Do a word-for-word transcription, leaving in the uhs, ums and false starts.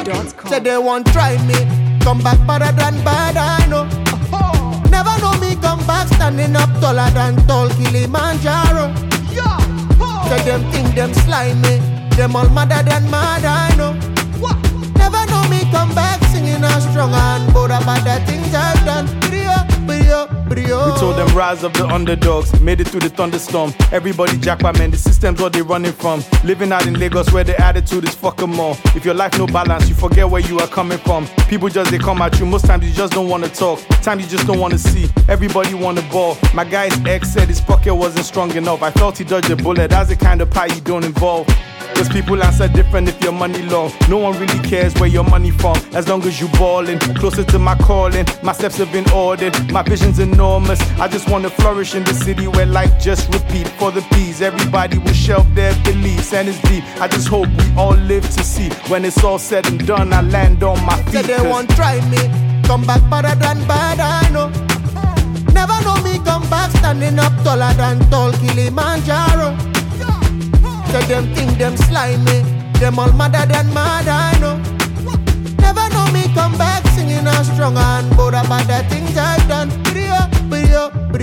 dot com. Say they won't try me, come back better than bad, I know. Never know me come back standing up taller than tall Kilimanjaro. Say them think them slimy, them all madder than mad, I know. Never know me come back singing as strong and bold about the things I've done. Brio, brio, brio. We told them rise of the underdogs, made it through the thunderstorm. Everybody jackpot, man, the system's what they running from. Living out in Lagos where the attitude is fuck 'em all. If your life no balance, you forget where you are coming from. People just, they come at you, most times you just don't wanna talk. Times you just don't wanna see, everybody wanna ball. My guy's ex said his pocket wasn't strong enough. I felt he dodged a bullet, that's the kind of pie you don't involve. Cause people answer different if your money long. No one really cares where your money from, as long as you ballin'. Closer to my calling, my steps have been ordered. My vision's enormous, I just wanna flourish in the city where life just repeat. For the peas, everybody will shelf their beliefs, and it's deep. I just hope we all live to see, when it's all said and done, I land on my feet. Say they won't try me, come back better than bad, I know. Never know me come back standing up taller than tall Kilimanjaro. Say them think them slimy, them all madder than mad, I know. Never know me come back singing as strong and bold about the things I've done. Brio, brio, brio.